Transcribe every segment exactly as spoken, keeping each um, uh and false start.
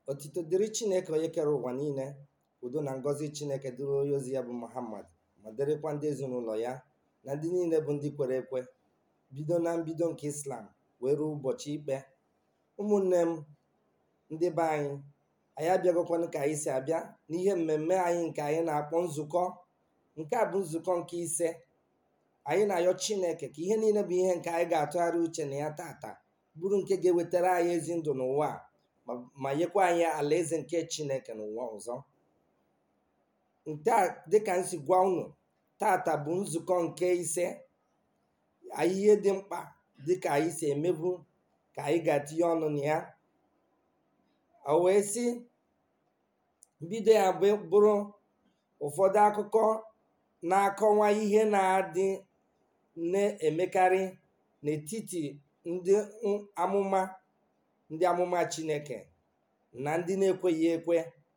Otito dịrị Chineke onye kere ụwa niile, udo na ngọzi Chineke dịrị onye ozi ya bụ Muhammad, ma dịrịkwa ndị ezinụlọ ya na ndị niile bụ ndị kwere ekwe bido na mbido nke Islam wee ruo ụbọchị ikpe. Ụmụnne m ndị be anyị, anyị abịagokwanụ ka anyị si abịa n'ihe mmemme anyị nke anyị na-akpọ nzukọ. Nke a bụ nzukọ nke ise. Anyị na-ayọ Chineke ka ihe niile bụ ihe nke anyị ga-atụgharị uche na ya tata bụrụ nke ga-ewetara anyị ezi ndụ n'ụwa a, ma nyekwa anyị alaeze nke Chineke n'ụwa ọzọ. Nke a dịka nsi gwa unu, tata bụ nzukọ nke ise. Anyị ihe dị mkpa dịka anyị si emebu ka anyị ga-etinye ọnụ na ya. O wee sị mbido ya bụrụ ụfọdụ akụkọ na-akọwa ihe na-adị na-emekarị n'etiti ndị amụma ndị amụma Chineke na ndị na-ekweghị ekwe.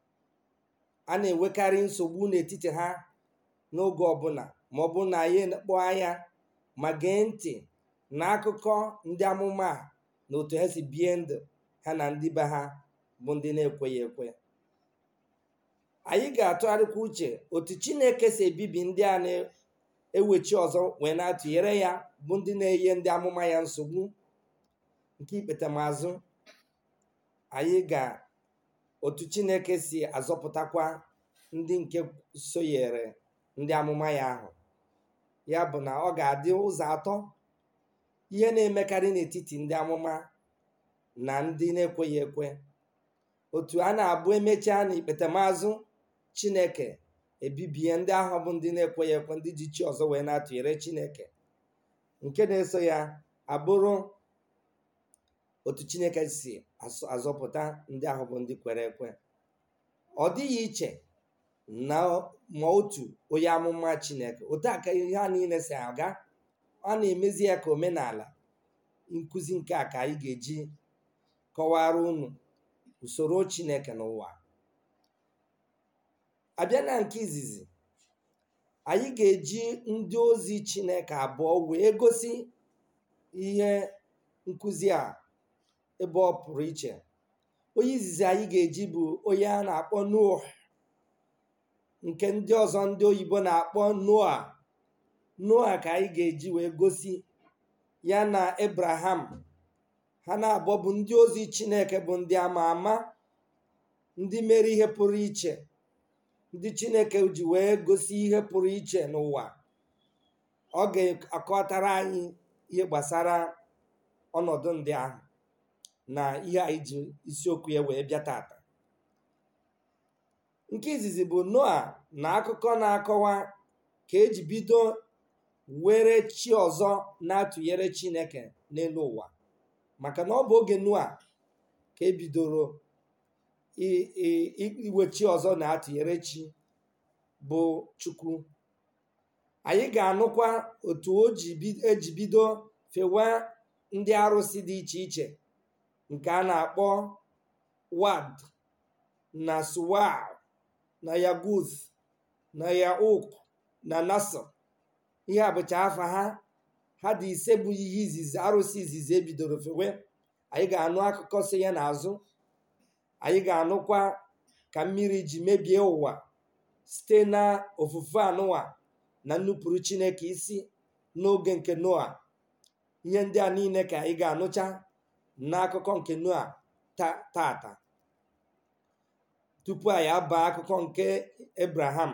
A na-enwekarị nsogbu n'etiti ha n'oge ọbụla, ma ọ bụ na anyị kpọọ anya ma gee ntị n'akụkọ ndị amụma na otu ha si bie ndụ ha na ndị be ha bụ ndị na-ekweghị ekwe. Anyị ga-atụgharịkwa uche otu Chineke si ebibi ndị a na-ewechi ọzọ wee na-atụnyere ya bụ ndị na-enye ndị amụma ya nsogbu. Nke ikpetamazụ, anyị ga otu Chineke si azọpụtakwa ndị nke sonyere ndị amụma ya ahụ. Ya bụ na ọ ga-adị ụzọ atọ ihe na-emekarị n'etiti ndị amụma na ndị na-ekweghị ekwe. Otu a na-abụ emechaa n'ikpetamazụ, Chineke ebibie ndị ahụ bụ ndị na-ekweghị ekwe, ndị ji chi ọzọ wee na-atụnyere Chineke. Nke na-eso ya abụrụ otu Chineke si azọpụta ndị ahụ bụ ndị kwere ekwe. Ọ dịghị iche na ma otu onye amụma Chineke, otu aka ihe ha niile si aga. A na-emezi ya ka omenala. Nkụzi nke a ka anyị ga-eji kọwara unu usoro Chineke n'ụwa. Abịa na nke izizi, anyị ga-eji ndị ozi Chineke abụọ wee gosi ihe nkụzi a ebe ọ pụrụ iche. Onye izizi anyị ga-eji bụ onye a na-akpọ Noah, nke ndị ọzọ ndị oyibo na-akpọ Noah. Noah ka anyị ga-eji wee gosi ya na Abraham. Ha na-abụọ bụ ndị ozi Chineke, bụ ndị ama ama, ndị mere ihe pụrụ iche, ndị Chineke ji wee gosi ihe pụrụ iche n'ụwa. Ọ ga-akọtara anyị ihe gbasara ọnọdụ ndị ahụ na ihe anyị ji isiokwu ya wee bịa tata. Nke izizi bụ Noah na akụkọ na-akọwa ka eji bido were chi ọzọ na-atụnyere Chineke n'elu ụwa, maka na ọ bụ oge Noah ka ebidoro iwe chi ọzọ na-atụnyere chi bụ Chukwu. Anyị ga-anụkwa otu o ji eji bido fewa ndị arụsị dị iche iche nke a na-akpọ Wad na Suwa na Yaguth na Yauk na Nasr. Ihe a bụcha afa ha. Ha dị ise bụ ihe izizi, arụsị izizi ebidoro fewe. Anyị ga-anụ akụkọ si ya n'azụ. Anyị ga-anụkwa ka mmiri ji mebie ụwa site na ofufe anụwa na nnupụrụ Chineke isi n'oge nke Noah. Ihe ndị a niile ka anyị ga-anụcha n'akụkọ nke Noah tata, tupu anyị aba akụkọ nke Abraham.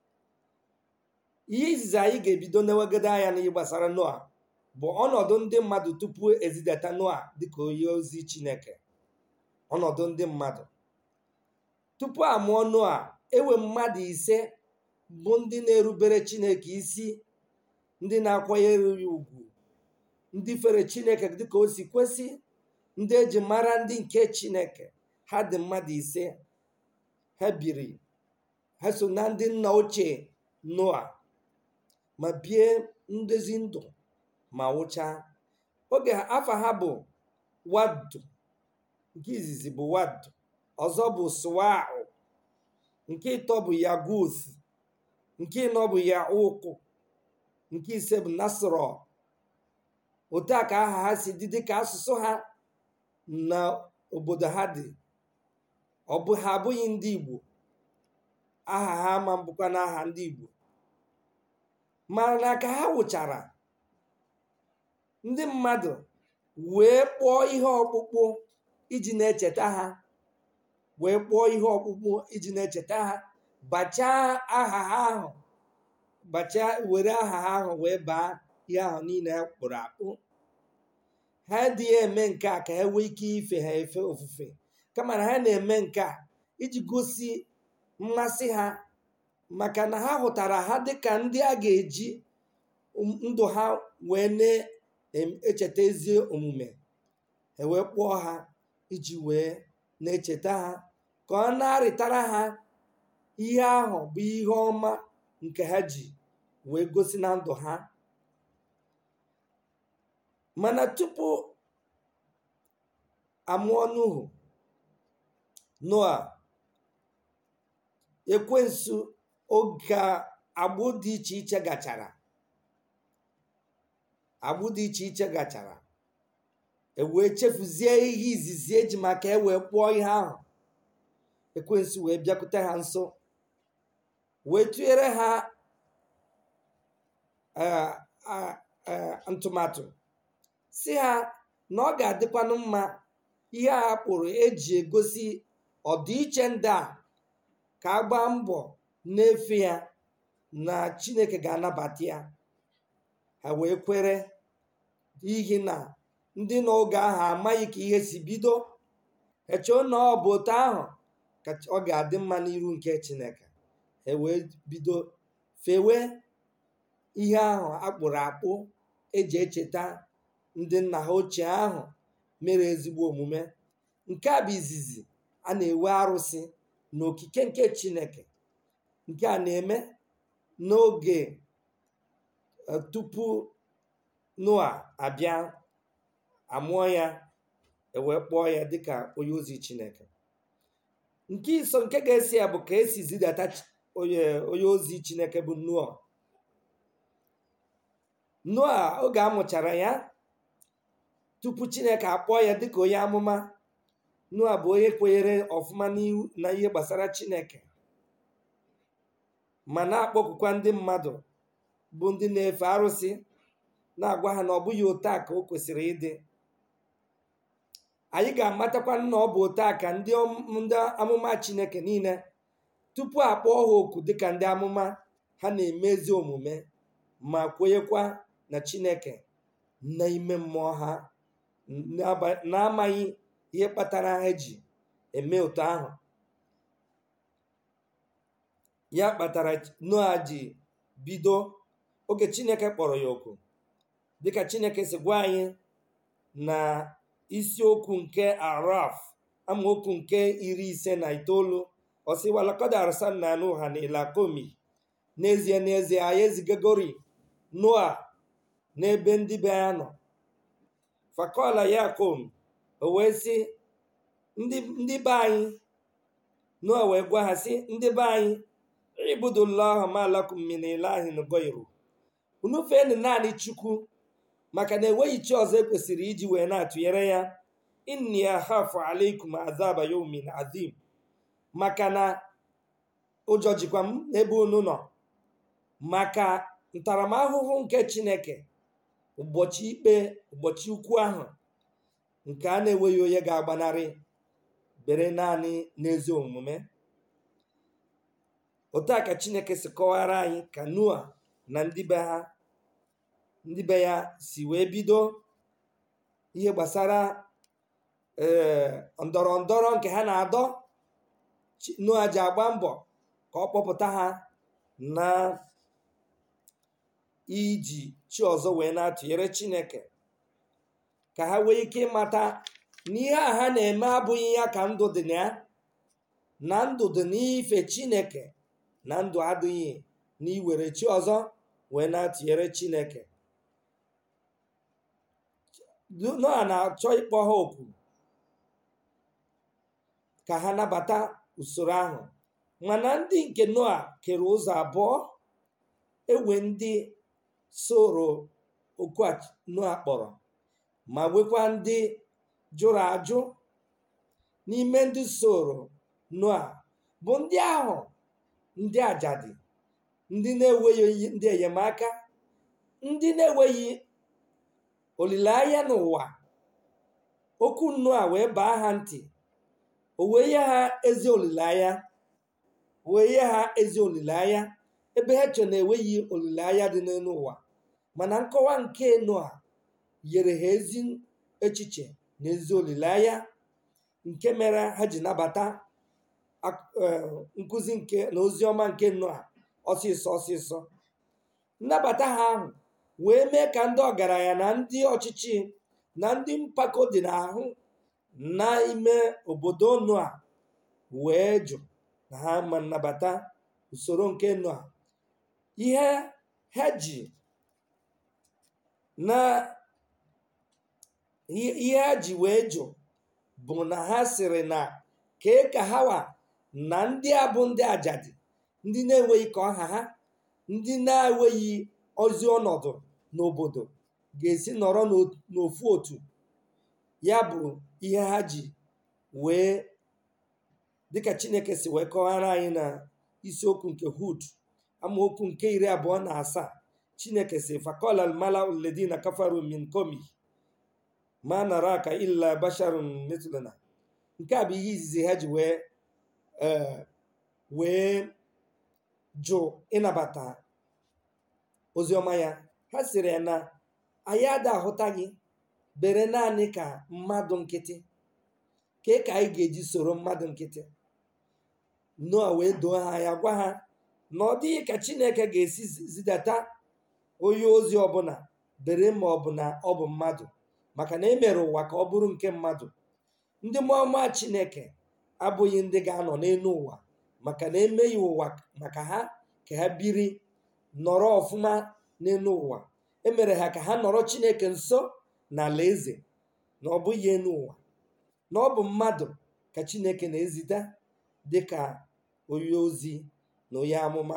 Ihe izizi anyị ga-ebido n'ewegide anya n'ihe gbasara Noah bụ ọnọdụ ndị mmadụ tupu ezidata Noah dịka onye ozi Chineke. Ọnọdụ ndị mmadụ tupu a mụọ Noah, ewe mmadụ ise bụ ndị na-erubere Chineke isi, ndị na-akwanyere ya ugwu, ndị fere Chineke dịka o si kwesị, ndị eji mara ndị nke Chineke. Ha dị mmadụ ise. Ha biri, ha so na ndị nna ochie Noah, ma bie ndezi ndụ ma nwụchaa. Oge afa ha bụ Wad. Nke izizi bụ Wad, ọzọ bụ Suwa'u, nke ịtọ bụ Yaguth, nke ịnọ bụ Yauk, nke ise bụ Nasrọ. Otu a ka aha ha si dị dịka asụsụ ha na obodo ha dị. ọ bụ ha abụghị ndị Igbo, aha ha ma bụkwa n'aha ndị Igbo, mana ka ha wụchara ndị mmadụ wee kpọọ ihe ọkpụkpụ iji na-echeta ha wee kpọọ ihe ọkpụkpụ iji na-echeta ha bachaa aha ha ahụ bachaa were aha ha ahụ wee baa ihe ahụ niile ha kpụrụ akpụ. Ha adịghị eme nke a ka ha nwee ike ife ha efe ofufe, kama na ha na-eme nke a iji gosi mmasị ha, maka na ha hụtara ha dịka ndị a ga-eji ndụ ha wee na-echeta ezi omume. Ha wee kpọọ ha iji wee na-echeta ha ka ọ na-arịtara ha ihe ahụ bụ ihe ọma nke ha ji wee gosi na ndụ ha. Mana tupu amụọ Nuhu, Noa, ekwensu oge agbụ dị iche iche gachara agbụ dị iche iche gachara ewee chefuzie ihe izizi eji maka ewee kpụọ ihe ahụ. Ekwensu wee bịakwute ha nso wee tụnyere ha ntụmatụ si ha na ọ ga-adịkwanụ mma ihe a kpụrụ eji egosi ọdịiche ndị a ka a gbaa mbọ n'efe ya na Chineke ga-anabata ya. Ha wee kwere, n'ihi na ndị n'oge ahụ amaghị ka ihe si bido. Eche na ọ bụ otu ahụ ka ọ ga-adị mma n'iru nke Chineke. E wee bido fewe ihe ahụ akpụrụ akpụ eji echeta ndị nna ha ochie ahụ mere ezigbo omume. Nke a bụ izizi a na-ewe arụsị n'okike nke Chineke. Nke a na-eme n'oge tupu Noa abịa amụọ ya, ewee kpọọ ya dịka onye ozi Chineke. Nke iso nke ga-esi ya bụ ka esi zidata onye ozi Chineke bụ Noa. Noa oge a mụchara ya, tupu Chineke akpọọ ya dịka onye amụma, Noa bụ onye kwenyere ọfụma na ihe gbasara Chineke, ma na-akpọkụkwa ndị mmadụ bụ ndị na-efe arụsị, na-agwa ha na ọ bụghị otu a ka o kwesịrị ịdị. Anyị ga-amatakwa na ọ bụ otu a ka ndị amụma Chineke niile, tupu akpọọ ha oku dịka ndị amụma, ha na-eme ezi omume ma kwenyekwa na Chineke n'ime mmụọ ha, na-amaghị ihe kpatara ha ji eme otu ahụ. Ya kpatara Noa ji bido oge Chineke kpọrọ ya oku, dịka Chineke si gwa anyị na isiokwu nke Araf amaokwu nke iri ise na itoolu. Ọ sị, walakad arsalna Nuhan ila qaumi, n'ezie n'ezie anyị ezigagori Noa n'ebe ndị be ya nọ. Fakọla ya qaum, o wee sị ndị be anyị, Noa wee gwa ha sị, ndị be anyị, ibudullaha ma lakum min ilahin ghayru, unu feenụ naanị Chukwu, maka na enweghị chi ọzọ ekwesịrị iji wee na-atụnyere ya. Inni akhafu alaykum azaba yawmin azim, maka na ụjọ jikwa m n'ebe unu nọ, maka ntaramahụhụ nke Chineke, ụbọchị ikpe, ụbọchị ukwu ahụ, nke a na-enweghị onye ga-agbanarị, bere naanị n'ezi omume. Otu a ka Chineke si kọwara anyị ka Noa na ndị be ha ndị be ya si wee bido ihe gbasara ee ndọrọ ndọrọ nke ha na-adọ. Noa ji agba mbọ ka ọ kpọpụta ha na iji chi ọzọ wee na-atụnyere Chineke, ka ha nwee ike ịmata na ihe a ha na-eme abụghị ya ka ndụ dị na ya, na ndụ dị n'ife Chineke, na ndụ adịghị n'iwere chi ọzọ wee na-atụnyere Chineke. Noa na-achọ ịkpọ ha oku ka ha nabata usoro ahụ, mana ndị nke Noa kere ụzọ abụọ. Ewe ndị soro oku a Noa kpọrọ, ma nwekwa ndị jụrụ ajụ. N'ime ndị soro Noa bụ ndị ahụ, ndị ajadi, ndị na-enweghị ndị enyemaka, ndị na-enweghị olileanya n'ụwa. Okwu Noa wee baa ha ntị, o wee nye ha ezi olileanya, wee nye ha ezi olileanya ebe ha chọ na-enweghị olileanya dị n'elu ụwa. Mana nkọwa nke Noa nyere ha ezi echiche na ezi olileanya, nke mere ha ji nabata nkụzi nke na ozi ọma nke Noa ọsịsọ ọsịsọ. Nnabata ha ahụ wee mee ka ndị ọgaranya na ndị ọchịchị na ndị mpako dị n'ahụ n'ime obodo Noa wee jụ na ha ma nnabata usoro nke Noa. Ihe ha ji na ihe ha ji wee jụ bụ na ha sịrị na kee ka hawa na ndị a bụ ndị ajadi, ndị na-enweghị ka ọha ha, ndị na-enweghị ozi ọnọdụ n'obodo ga-esi nọrọ n'ofu otu. Ya bụ ihe ha ji wee, dịka Chineke si wee kọwara anyị na isiokwu nke Hud amaokwu nke iri abụọ na asaa. Chineke si faqala al-mala'u alladhina kafaru min qawmihi ma naraka illa basharun mithluna. Nke a bụ ihe izizi ha ji wee wee jụ ịnabata oziọma ya. Ha sịrị ya na anyị ada ahụta gị bere naanị ka mmadụ nkịtị, ka ka anyị ga-eji soro mmadụ nkịtị. Noa wee doo ha ya, gwa ha na ọ dịghị ka Chineke ga-esi zidata onye ozi ọbụla bere ma ọ bụ na ọ bụ mmadụ, maka na e mere ụwa ka ọ bụrụ nke mmadụ. Ndị mmụọ Chineke abụghị ndị ga-anọ n'elu ụwa, maka na emeghị ụwa maka ha ka ha biri nọrọ ọfụma n'elu ụwa. Emere ha ka ha nọrọ Chineke nso na ala eze, na ọ bụghị elu ụwa. Na ọ bụ mmadụ ka Chineke na-ezita dịka onye ozi na onye amụma.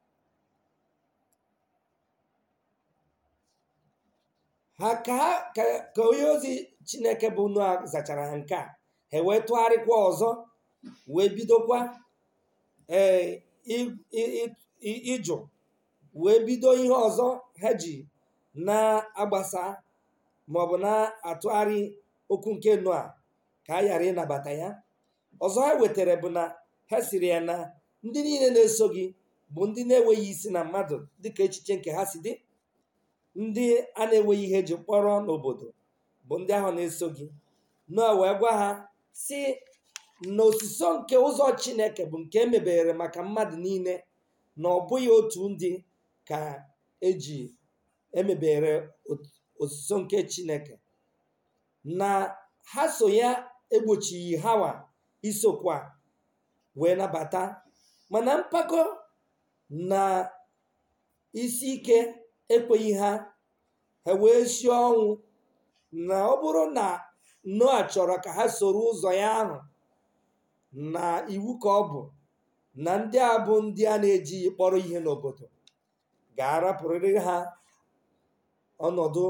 Ha ka ka onye ozi Chineke bụ Noa zachara ha nke a, ha wee tụgharịkwa ọzọ, wee bidokwa ee ịjụ, wee bido ihe ọzọ ha ji na-agbasa maọbụ na-atụgharị okwu nke Noa ka a ghara ịnabata ya. Ọzọ ha wetara bụ na ha siri ya na ndị niile na-eso gị bụ ndị na-enweghị isi na mmadụ, dịka echiche nke ha si dị. Ndị a na-enweghị ihe eji mkpọrọ n'obodo bụ ndị ahụ na-eso gị. Noa wee gwa ha si na osiso nke ụzọ Chineke bụ nke emebere maka mmadụ niile, na ọ bụghị otu ndị ka eji emebere osiso nke Chineke, na ha so ya egbochighị hawa isokwa wee nabata. Mana mpako na isi ike ekweghị ha, ha wee sie ọnwụ na ọ bụrụ na Noa chọrọ ka ha soro ụzọ ya ahụ, na iwu ka ọ bụ na ndị a bụ ndị a na-eji kpọrọ ihe n'obodo ga-arapụrịrị ha ọnọdụ,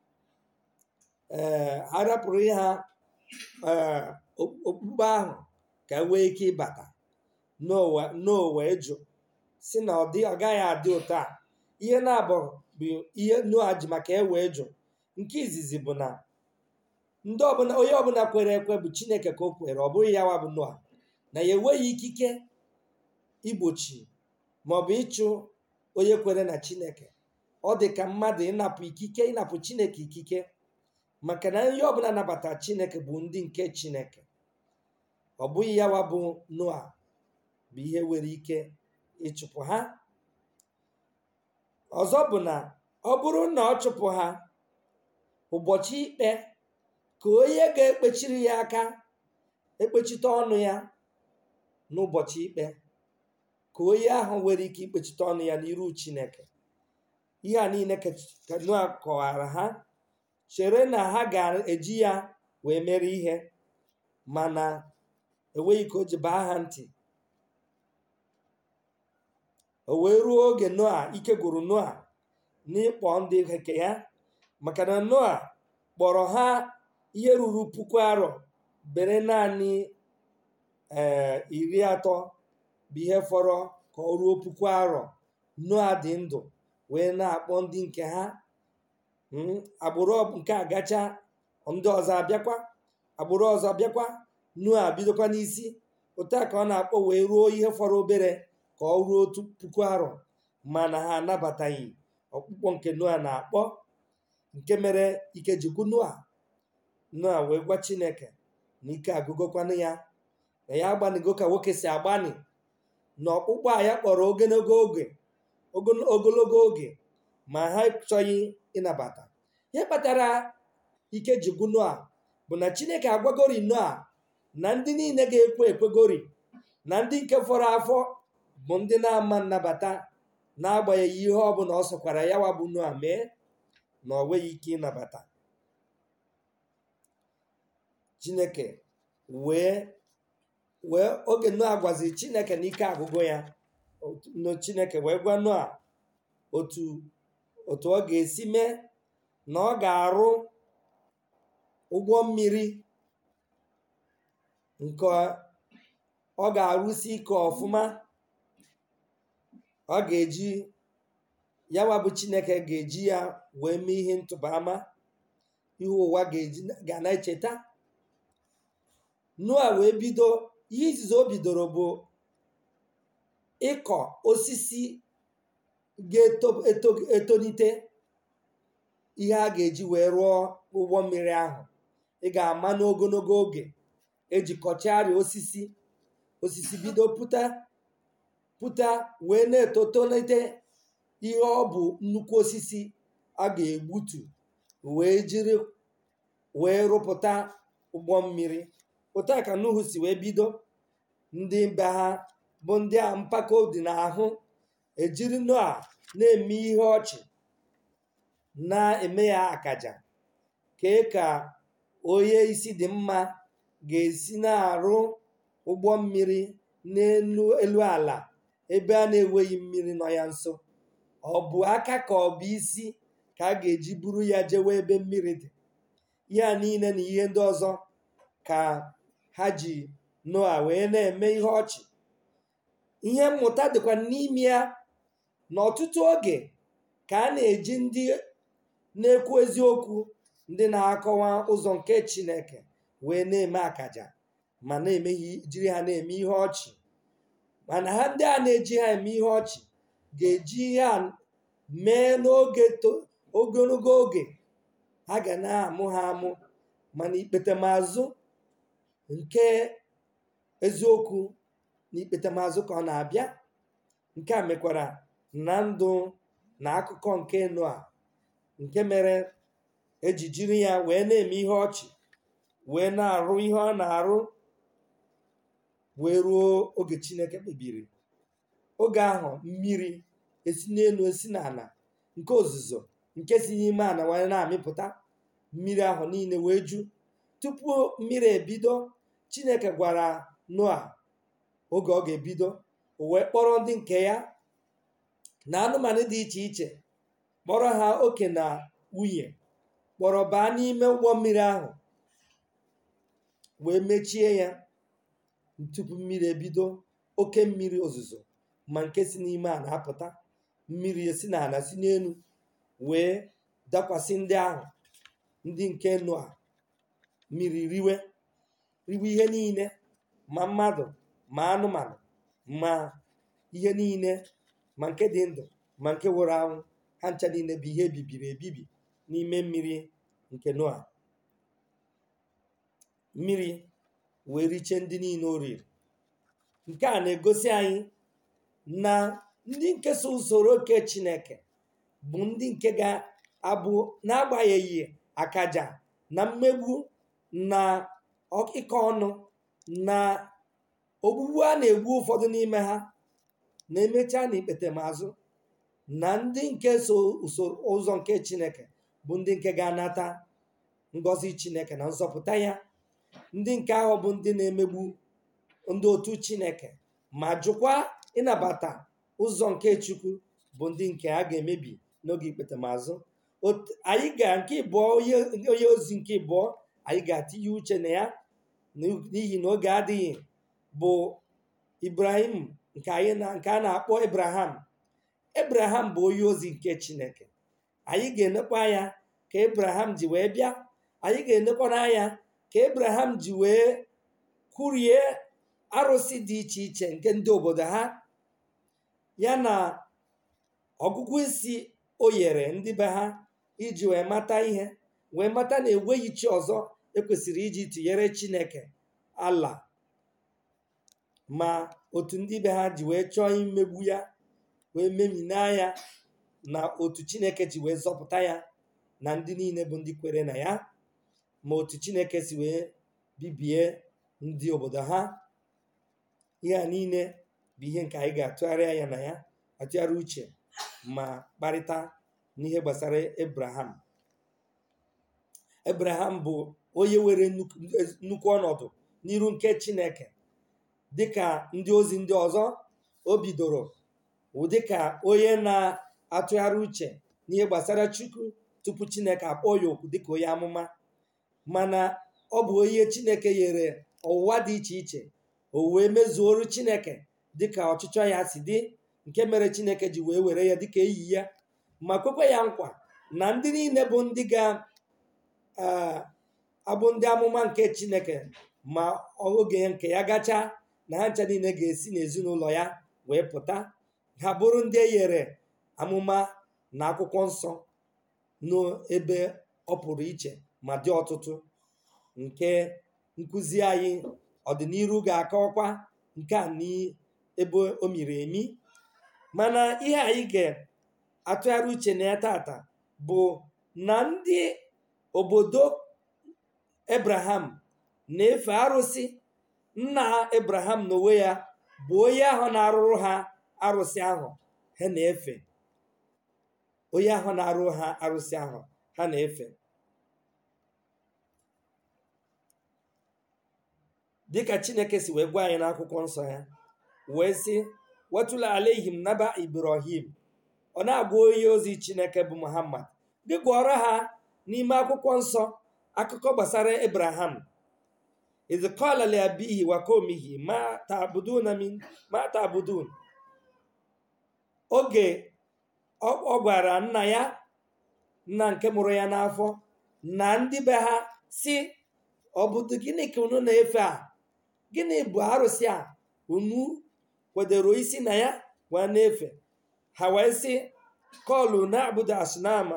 ee arapụrịrị ha okpukpe ahụ ka e nwee ike ịbata. Noa wee jụ si na ọ dị ọ gaghị adị ụtọ a. Ihe na-abụ bụ ihe Noa ji maka e wee jụ. Nke izizi bụ na ndị ọbụla, onye ọbụla kwere ekwe bụ Chineke ka o kwere, ọ bụghị ya wa bụ Noa, na ya enweghị ikike igbochi maọbụ ịchụ onye kwere na Chineke. Ọ dị ka mmadụ ịnapụ ikike, ịnapụ Chineke ikike, maka na ihe ọbụla nabatara Chineke bụ ndị nke Chineke. Ọ bụghị ya wa bụ Noa bụ ihe nwere ike ịchụpụ ha. Ọzọ bụ na ọ bụrụ na ọ chụpụ ha, ụbọchị ikpe ka onye ga-ekpechiri ya aka, ekpechite ọnụ ya n'ụbọchị ikpe, ka onye ahụ nwere ike ikpechite ọnụ ya n'iru Chineke. Ihe a niile ka Noa kọwara ha, chere na ha ga-eji ya wee mere ihe, mana enweghị ka o ji baa ha ntị. O wee ruo oge Noa, ike gwụrụ Noa n'ịkpọ ndị nke ya, maka na Noa kpọrọ ha ihe ruru puku arọ bere naanị ee iri atọ bụ ihe fọrọ ka ọ ruo puku arọ Noa dị ndụ wee na-akpọ ndị nke ha. Mm, agbụrụ nke a gacha, ndị ọzọ abịakwa, agbụrụ ọzọ bịakwa, Noa bidokwa n'isi. Otu a ka ọ na-akpọ wee ruo ihe fọrọ obere ka ọ ruo otu puku arọ, mana ha anabataghị ọkpụkpọ nke Noa na-akpọ, nke mere ike jikwu Noa. Noa wee gwa Chineke na ike agụgokwanụ ya, na ya agbanigo ka nwoke si agbani, na ọkpụkpọ a ya kpọrọ ogologo oge ogologo oge ma ha chọghị ịnabata. Ihe kpatara ike ji gwụ Noa bụ na Chineke agwagori Noa na ndị niile ga-ekwe ekwegori, na ndị nke fọrọ afọ bụ ndị na-ama nnabata, n'agbanyeghị ihe ọ bụla ọ sọkwara ya wa bụ Noa mee, na ọ nweghị ike ịnabata. Chineke wee wee oge Noa gwaziri Chineke na ike agụgo ya, no Chineke wee gwa Noa otu otu ọ ga-esi mee, na ọ ga-arụ ụgbọ mmiri nke ọ ga-arụsi ike ọfụma. Ọ ga-eji yawa bụ Chineke ga-eji ya wee mee ihe ntụba ama, ihe ụwa ga-eji ga na-echeta. Noa wee bido, ihe izizi o bidoro bụ ịkọ osisi ga-etolite ihe a ga-eji wee rụọ ụgbọ mmiri ahụ. Ị ga-ama n'ogologo oge eji kọcharịa osisi osisi bido pụta pụta wee na-etotolite ihe ọ bụ nnukwu osisi a ga-egbutu wee jiri wee rụpụta ụgbọ mmiri. Otu a ka Nuhu si wee bido. Ndị be ha bụ ndị a mpako dị n'ahụ ejiri Noa na-eme ihe ọchị, na-eme ya akaja, kee ka onye isi dị mma ga-esi na-arụ ụgbọ mmiri n'elu elu ala ebe a na-enweghị mmiri nọ ya nso. Ọ bụ aka ka ọ bụ isi ka a ga-eji buru ya jewe ebe mmiri dị. Ya niile na ihe ndị ọzọ ka ha ji Noa wee na-eme ihe ọchị. Ihe mmụta dịkwa n'ime ya, n'ọtụtụ oge ka a na-eji ndị na-ekwu eziokwu, ndị na-akọwa ụzọ nke Chineke wee na-eme akaja, ma na-eme jiri ha na-eme ihe ọchị. Mana ha ndị a na-eji ha eme ihe ọchị ga-eji ihe a mee n'oge ogologo oge, ha ga na-amụ ha amụ, mana ikpetemazụ nke eziokwu na ikpetemazụ ka ọ na-abịa. Nke a mekwara na ndụ na akụkọ nke Noa, nke mere eji jiri ya wee na-eme ihe ọchị, wee na-arụ ihe ọ na-arụ, wee ruo oge Chineke kpebiri. Oge ahụ mmiri esi n'elu esi n'ala, nke ozuzo nke si n'ime ala wee na-amịpụta mmiri ahụ niile wee ju. Tupu mmiri ebido, Chineke gwara Noa oge ọ ga-ebido. O wee kpọrọ ndị nke ya na anụmanụ dị iche iche, kpọrọ ha oke na nwunye, kpọrọ baa n'ime ụgbọ mmiri ahụ, wee mechie ya. Tupu mmiri ebido, oke mmiri ozuzo ma nke si n'ime a na-apụta, mmiri esi n'ala si n'elu wee dakwasị ndị ahụ, ndị nke Noa. Mmiri riwe riwe ihe niile, ma mmadụ ma anụmanụ ma ihe niile, ma nke dị ndụ ma nke nwụrụ anwụ. Ha ncha niile bụ ihe ebibiri ebibi n'ime mmiri nke Noa. Mmiri wee richie ndị niile o riri. Nke a na-egosi anyị na ndị nke so usoro nke Chineke bụ ndị nke ga-abụ n'agbanyeghị akaja na mmegbu na ịkọ ọnụ na ogbugbu a na-egbu ụfọdụ n'ime ha, na-emecha na ikpetemazụ na ndị nke so usoro ụzọ nke Chineke bụ ndị nke ga-anata ngọzi Chineke na nzọpụta ya. Ndị nke ahụ bụ ndị na-emegbu ndị otu Chineke ma jụkwa ịnabata ụzọ nke Chukwu bụ ndị nke a ga-emebi n'oge ikpetemazụ. Anyị ga nke ịbụọ, onye ozi nke ịbụọ, anyị ga-atinye uche na ya n'ihi na oge adịghị. bụ Ibrahim nke anyị na nke a na-akpọ Abraham. Abraham bụ onye ozi nke Chineke. Anyị ga-enekwa anya ka Abraham ji wee bịa. Anyị ga-enekwa anya ka Abraham ji wee kwurie arụsị dị iche iche nke ndị obodo ha, ya na ọgụgụ isi o yere ndị be ha iji wee mata ihe, wee mata na enweghị chi ọzọ ekwesịrị iji tụnyere Chineke Allah, ma otu ndị be ha ji wee chọọ imegbu ya, wee memina ya, na otu Chineke ji wee zọpụta ya na ndị niile bụ ndị kwere na ya, ma otu Chineke si wee bibie ndị obodo ha. Ihe a niile bụ ihe nke anyị ga-atụgharị ya na ya, atụgharị uche, ma kparịta n'ihe gbasara Abraham. Abraham bụ onye were nnukwu ọnọdụ n'iru nke Chineke dịka ndị ozi ndị ọzọ. O bidoro dịka onye na-atụgharị uche n'ihe gbasara Chukwu tupu Chineke akpọọ ya okwu dịka onye amụma, mana ọ bụ onye Chineke nyere ọwụwa dị iche iche, o wee mezuoru Chineke dịka ọchịchọ ya si dị, nke mere Chineke ji wee were ya dịka eyi ya, ma kwekwe ya nkwa na ndị niile bụ ndị ga-abụ ndị amụma nke Chineke, ma oge nke ya gachaa, na ha ncha niile ga-esi n'ezinụlọ ya wee pụta, ha bụrụ ndị e nyere amụma na akwụkwọ nsọ n'ebe ọ pụrụ iche ma dị ọtụtụ, nke nkụzi anyị ọdịnihu ga-akọwakwa nke a n'ebe o miri emi. Mana ihe anyị ga-atụgharị uche na ya tata bụ na ndị obodo Abraham na-efe arụsị. Nna ha Abraham n'onwe ya bụ onye ahụ na-arụrụ ha arụsị ahụ ha na-efe, onye ahụ na-arụ ha arụsị ahụ ha na-efe. Dịka Chineke si wee gwa anyị n'akwụkwọ nsọ ya, wee sị, watula alaihim naba Ibrahim. Ọ na-agwa onye ozi Chineke bụ Muhammad, gị gụọrọ ha n'ime akwụkwọ nsọ akụkọ gbasara Abraham. Iz qala li abihi wa qaumihi ma ta'buduna min ma ta'budun. Oge ọ gwara nna ya, nna nke mụrụ ya n'afọ, na ndị be ha si, ọ bụ gịnị ka unu na-efe a? Gịnị bụ arụsị a unu kwadoro isi na ya wee na-efe? Ha wee sị, kọlụ na-abụda asnama,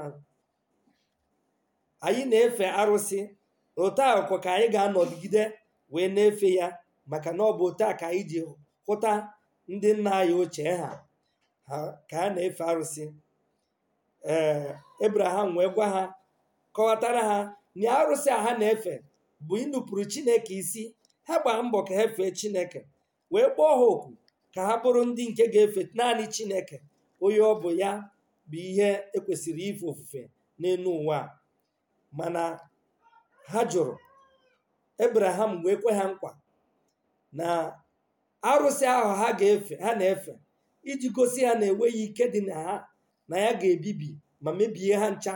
anyị na-efe arụsị, otu a ka anyị ga-anọgide wee na-efe ya, maka na ọ bụ otu a ka anyị ji hụta ndị nna anyị ochie ha ka ha na-efe arụsị. Ee, Abraham wee gwa ha, kọwatara ha na arụsị a ha na-efe bụ ịnụpụrụ Chineke isi. Ha gbaa mbọ ka ha fee Chineke, wee kpọọ ha oku ka ha bụrụ ndị nke ga-efe naanị Chineke, onye ọ bụ ya bụ ihe ekwesịrị ife ofufe n'elu ụwa. Mana ha jụrụ. Abraham wee kwe ha nkwa na arụsị ahụ ha ga-efe ha na-efe, iji gosi ha na enweghị ike dị na ha, na ya ga-ebibi ma mebie ha ncha.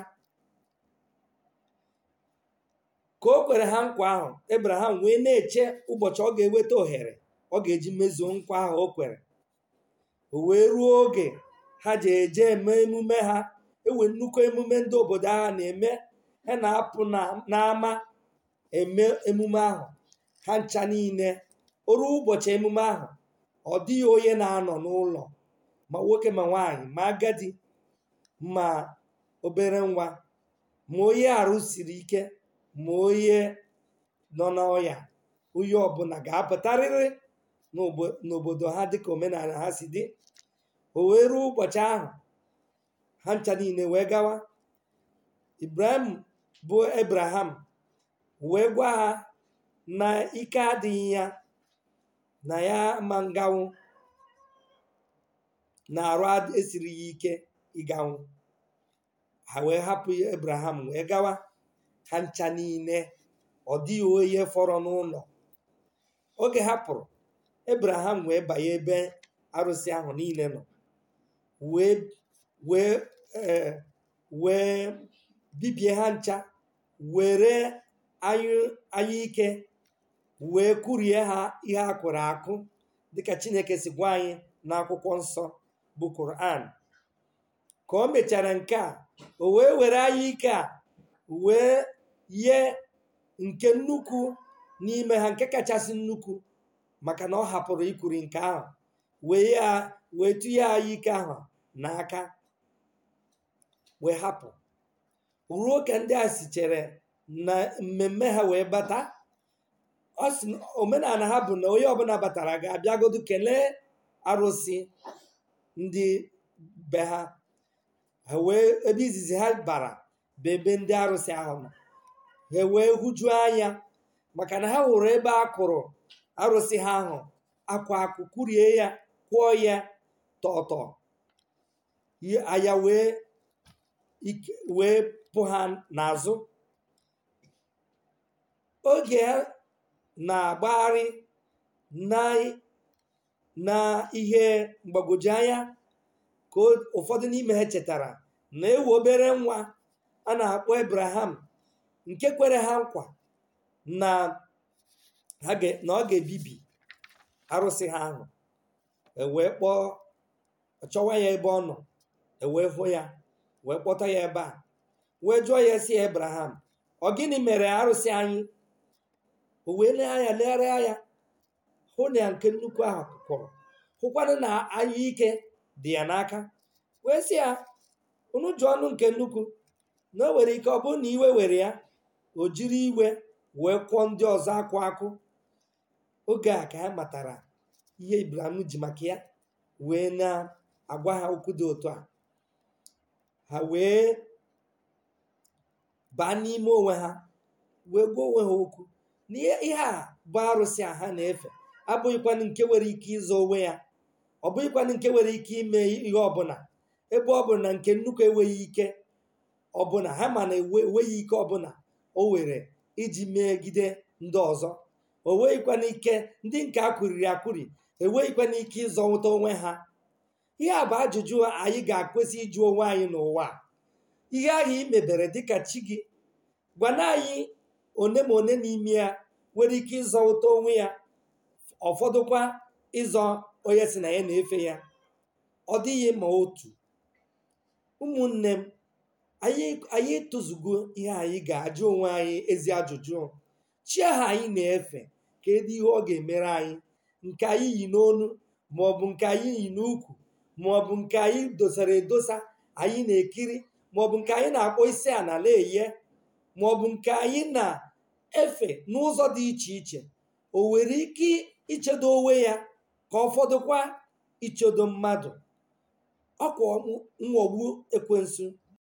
Ka o kwere ha nkwa ahụ, Abraham wee na-eche ụbọchị ọ ga-eweta ohere ọ ga-eji mezuo nkwa ahụ o kwere. O wee ruo oge ha ji eje eme emume ha. Ewe nnukwu emume ndị obodo agha na-eme. Ha na-apụ n'ama eme emume ahụ. Ha ncha niile, o ruo ụbọchị emume ahụ, ọ dịghị onye na-anọ n'ụlọ, ma nwoke ma nwaanyị, ma agadi ma obere nwa, ma onye arụ siri ike, ma onye nọ n'ọya. Onye ọbụla ga-apụtarịrị n'obodo ha dịka omenala ha si dị. O wee ruo ụbọchị ahụ, ha ncha niile wee gawa. Ibrahim bụ Abraham wee gwa ha na ike adịghị ya, na ya ma nganwụ, na arụ esiri ya ike ịganwụ. Ha wee hapụ Abraham wee gawa. Ha ncha niile, ọ dịghị onye fọrọ n'ụlọ. Oge ha pụrụ, Abraham wee banye ebe arụsị ahụ niile nọ, wee wee ee wee bibie ha ncha, were anyụ ike wee kurie ha ihe a kụrụ akụ dịka Chineke si gwa anyị n'akwụkwọ nsọ bụ Quran. Ka o mechara nke a, o wee were anya ike a wee ye nke nnukwu n'ime ha, nke kachasị nnukwu, maka na ọ hapụrụ ikuri nke ahụ, wee ya wee tụnye anya ike ahụ n'aka wee hapụ, ruo ka ndị a si chere na mmemme ha wee bata. Ọ sị omenala ha bụ na onye ọbụla batara ga-abịagodu kelee arụsị ndị be ha. Ha wee ebe izizi ha bara bụ ebe ndị arụsị ahụ nọ. Ha wee hụjuo anya maka na ha hụrụ ebe a kụrụ arụsị ha ahụ akwa akụ, kurie ya, kwụọ ya tọtọ, anya wee wee pụ ha n'azụ. Oge ha na-agbagharị na na ihe mgbagwoju anya, ka ụfọdụ n'ime ha chetara na ewu obere nwa a na-akpọ Abraham, nke kwere ha nkwa na ọ ga-ebibi arụsị ha ahụ. Ewee kpọọ chọwa ya ebe ọ nọ, ewee hụ ya, wee kpọta ya ebe a, wee jụọ ya si Abraham, ọ gịnị mere arụsị anyị? O wee lee anya, legharịa anya, hụ na ya nke nnukwu ahụ kụrụ, hụkwanụ na anya ike dị ya n'aka. Wee sị ya, unu ji ọnụ nke nnukwu, na o nwere ike ọ bụrụ na iwe were ya, o jiri iwe wee kwụọ ndị ọzọ akụ akụ. Oge a ka ha matara ihe Ibrahim ji maka ya wee na-agwa ha okwu dị otu a. Ha wee baa n'ime onwe ha, wee gwa onwe ha okwu na ihe a bụ arụsị a ha na-efe abụghịkwanụ nke nwere ike ịzọ onwe ya, ọ bụghịkwanụ nke nwere ike ime ihe ọbụla, ebe ọ bụ na nke nnukwu enweghị ike ọbụla. Ha ma na enweghị ike ọbụla o were iji megide ndị ọzọ. O nweghịkwana ike, ndị nke a kwuriri akwuri enweghịkwana ike ịzọnwụta onwe ha. Ihe a bụ ajụjụ anyị ga-akwesị ịjụ onwe anyị n'ụwa. Ihe ahụ i mebere dịka chi gị, gwana anyị one ma one n'ime ya nwere ike ịzọnwụta onwe ya, ụfọdụkwa ịzọ onye si na ya na-efe ya. Ọ dịghị ma otu. Ụmụnne m, anyị etozugo ihe anyị ga-ajụ onwe anyị ezi ajụjụ. Chi ahụ anyị na-efe, kedu ihe ọ ga-emere anyị? Nke anyị yi n'onu, maọbụ nke anyị yi n'ukwu, maọbụ nke anyị dosara edosa anyị na-ekiri, maọbụ nke anyị na-akpọ isi a n'ala eye, maọbụ nke anyị na-efe n'ụzọ dị iche iche. O nwere ike ichedo onwe ya ka ụfọdụkwa ichedo mmadụ? Ọkwa mwọgbu ekwensu